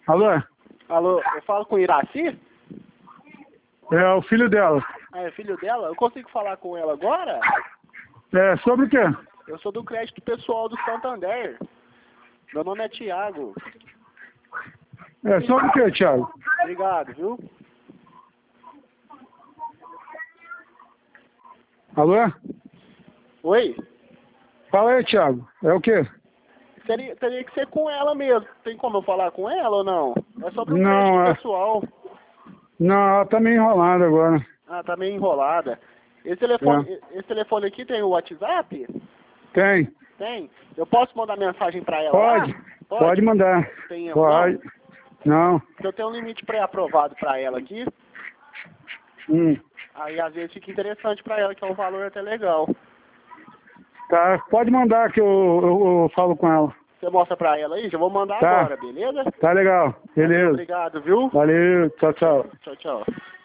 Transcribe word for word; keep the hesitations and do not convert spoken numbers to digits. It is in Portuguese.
Alô? Alô, eu falo com Iraci? É o filho dela. Ah, é filho dela? Eu consigo falar com ela agora? É, sobre o quê? Eu sou do crédito pessoal do Santander. Meu nome é Thiago. É, sobre o quê, Thiago? Obrigado, viu? Alô? Oi? Fala aí, Thiago. É o quê? Seria, teria que ser com ela mesmo. Tem como eu falar com ela ou não? É sobre o Não, crédito é... pessoal. Não, ela tá meio enrolada agora. Ah, tá meio enrolada. Esse telefone, esse telefone aqui tem o WhatsApp? Tem. Tem. Eu posso mandar mensagem pra ela Pode. lá? Pode mandar. Tem erro, Pode. não? Não. Porque eu tenho um limite pré-aprovado pra ela aqui. Hum. Aí às vezes fica interessante pra ela, que é um valor até legal. Tá, pode mandar que eu, eu, eu falo com ela. Você mostra pra ela aí? Já vou mandar Tá. agora, beleza? Tá legal. Beleza. Obrigado, viu? Valeu. Tchau, tchau. Tchau, tchau.